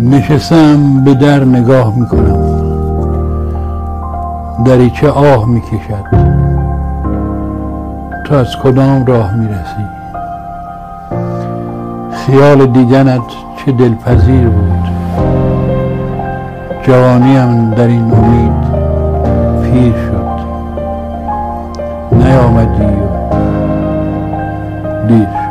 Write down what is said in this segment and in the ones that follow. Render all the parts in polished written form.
نشستم به در نگاه میکنم، دریچه آه میکشد. تو از کدام راه میرسی؟ خیال دیدنت چه دلپذیر بود. جوانیم در این امید پیر شد، نیامدی و دیر شد.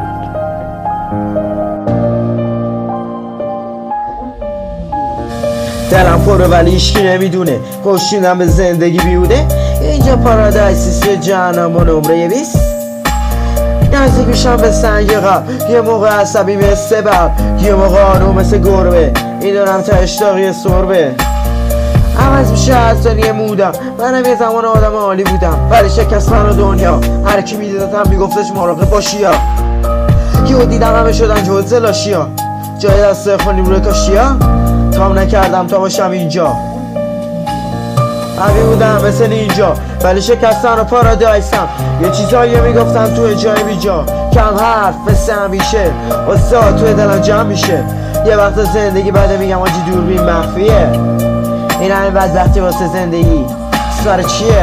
دلم پره ولی هیچکی نمیدونه، خوشیدم به زندگی بیوده. اینجا پارادایسیست یا جهنم و نمره 20. نزدیک میشم به سنگ قبل، یه موقع عصبی مثل بب، یه موقع آروم مثل گربه. میدونم تا اشتاقی سربه عوض میشه از دنیا مودم. منم یه زمان آدم عالی بودم ولی شکست من و دنیا. هر کی میدیدتم میگفتش مراقب باشی ها. یهو دیدم همه شدن جزء لاشیا. جای دسته خونیم روی کاشیا. تام نکردم تا باشم اینجا. قوی بودم مثل اینجا ولی شکستن و پارادایسم. یه چیزایی میگفتم تو جای بیجا. کم حرف مثل همیشه واسه توی دلم جمع میشه. یه وقت زندگی بده میگم آجی دوربین مخفیه. این همه بدبختی واسه زندگی سر چیه؟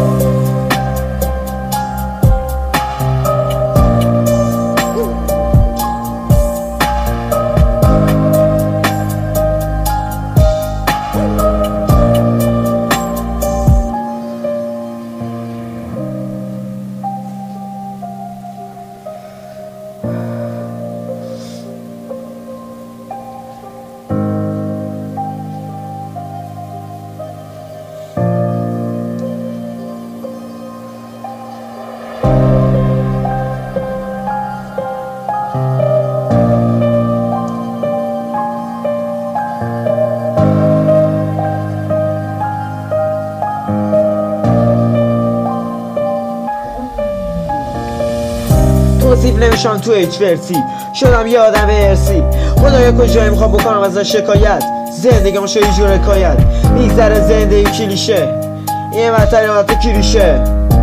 توصیف نمیشم تو هیچ ورسی. شدم یه آدم ارسی. خدایا کجایی میخوام بکنم ازش شکایت. زندگیمو شو یه جور حکایت. میگذره زندگی کلیشه. یه مطریات کلیشه.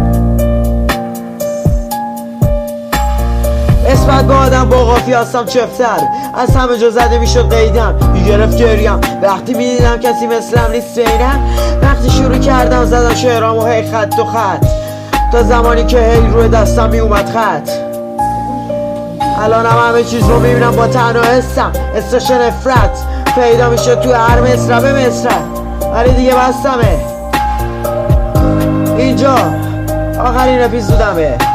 نسبت با آدم با قافی هستم چفتر. از همه جا زده میشد قیدم. میگرفت گریم وقتی میدیدم کسی مثلم نیست بینم. وقتی شروع کردم زدم شعرامو هی خط و خط تا زمانی که هی روی دستم میومد خط. الانم همه چیز رو میبینم با تنها حسم. استش نفرت پیدا میشه تو هر مصرع به مصرع. ولی دیگه بستمه. اینجا آخرین اپیزودمه.